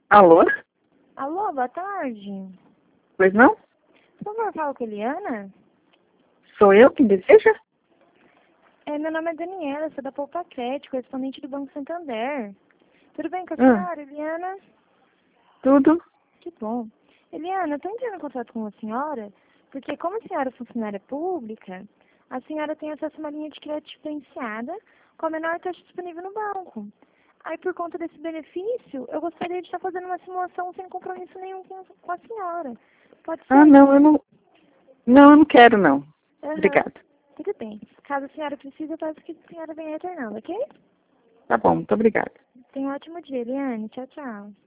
Alô? Alô, boa tarde. Pois não? Por favor, falo com a Eliana? Sou eu quem deseja? Meu nome é Daniela, sou da Poupa Crédito, correspondente do Banco Santander. Tudo bem com a Ah, senhora, Eliana? tudo? Que bom. Eliana, eu estou entrando em contato com a senhora, porque como a senhora é funcionária pública, a senhora tem acesso a uma linha de crédito diferenciada com a menor taxa disponível no banco. Aí, por conta desse benefício, eu gostaria de estar fazendo uma simulação sem compromisso nenhum com a senhora. Pode Ah, ser? não, eu não. Não, eu não quero, não. Aham. Obrigada. Tudo bem. Caso a senhora precise, eu peço que a senhora venha retornando, ok? Tá bom, muito obrigada. Tenha um ótimo dia, Eliane. Tchau, tchau.